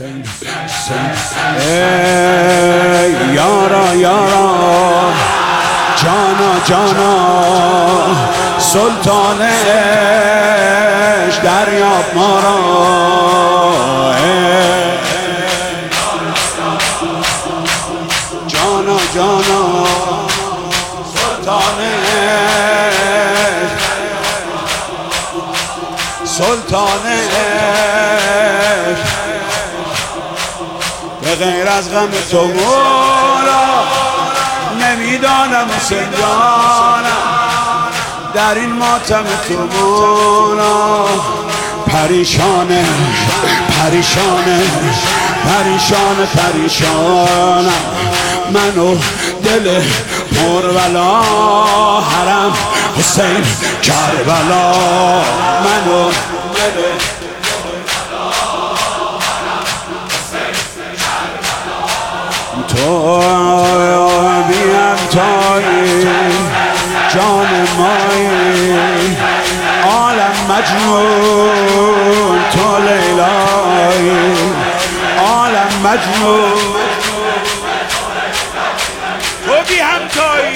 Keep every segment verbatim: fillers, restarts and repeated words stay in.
ای یارا یارا جانا جانا سلطان عشق دریاب ما را جانا جانا سلطان عشق سلطان عشق به غیر از غم تو مولا نمیدانم حسین جانم در این ماتم تو مولا پریشانه پریشانه پریشانه پریشانم منو دل پرولا حرم حسین کربلا منو دل تو بیم تایی جان مایی عالم مجنون تو لیلایی عالم مجنون تو بیم تایی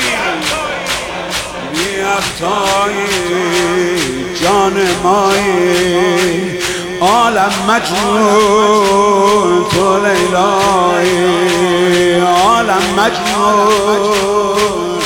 بیم تایی جان مایی عالم مجنون تو لیلایی عالم مجنون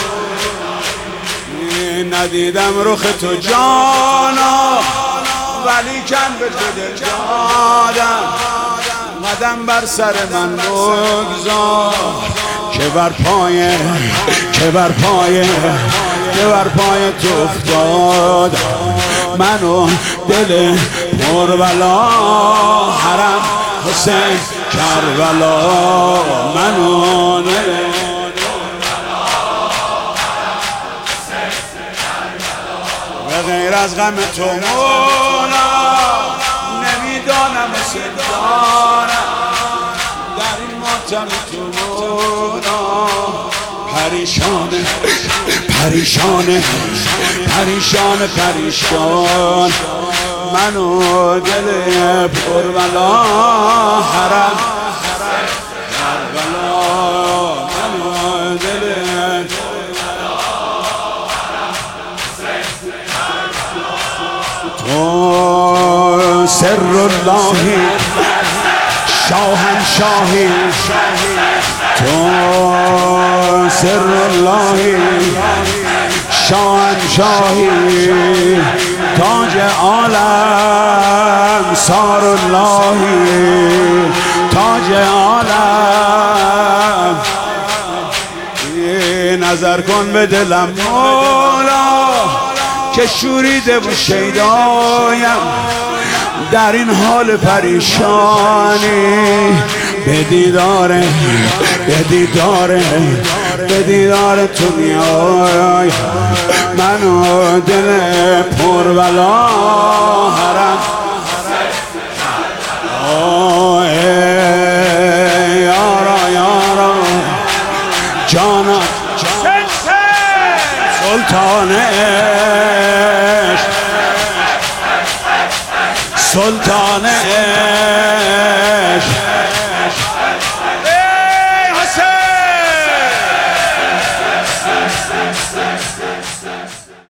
ندیدم رخ تو جانا ولی کن به تو دل دادم قدم بر سر من بگذار که بر پای که بر پای که بر پای تو افتادم منو دل پرولا حرم حسین کربلا منو دل به غیر از غم تو مولا نمیدانم حسین جانم در این ماتم تو مولا پریشانه پریشانه پریشانه پریشان منو دل پرولا حرم کربلا منو دل تو سر اللهی شاهنشاهی تو سر اللهی شاهنشاهی تاج عالم سار اللهی تاج عالم نظر کن به دلم مولا که شوریده و شیدایم در این حال پریشانی به دیدار به دیدار به دیدار تو میای منو دل پرولا حرم آه یارا یارا جانا سلطان عشق سلطان عشق